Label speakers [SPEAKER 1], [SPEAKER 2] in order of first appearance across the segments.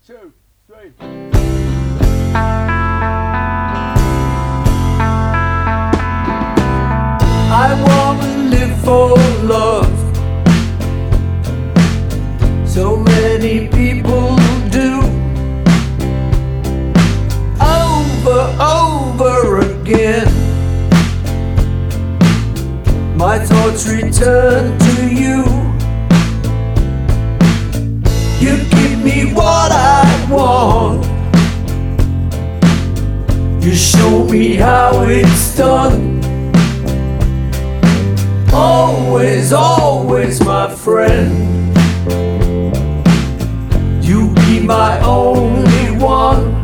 [SPEAKER 1] 2, 3.
[SPEAKER 2] I wanna live for love. So many people do. Over again. My thoughts return to you. You give me what I want. You show me how it's done. Always, always my friend. You be my only one.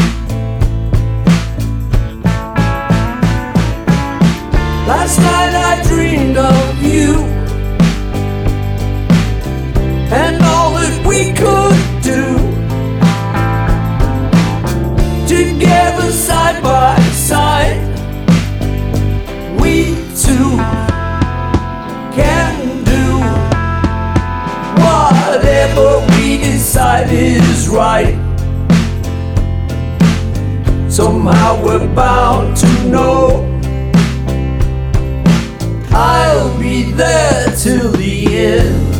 [SPEAKER 2] Last night I dreamed of you and all that we could do together side by side. We two can do whatever we decide is right. Somehow we're bound to know I'll be there till the end.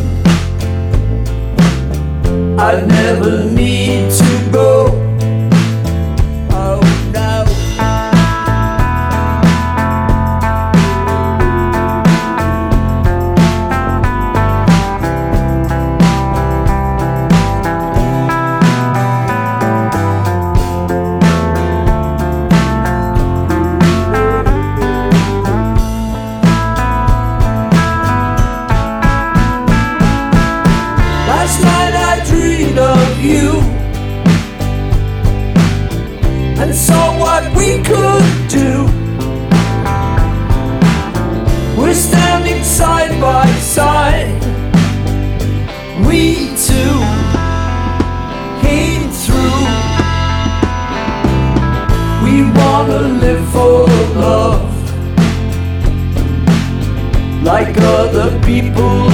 [SPEAKER 2] I never need to go. Oh no. Last night I dreamed of you and saw what we could do. We're standing side by side. We two came through. We wanna live for love like other people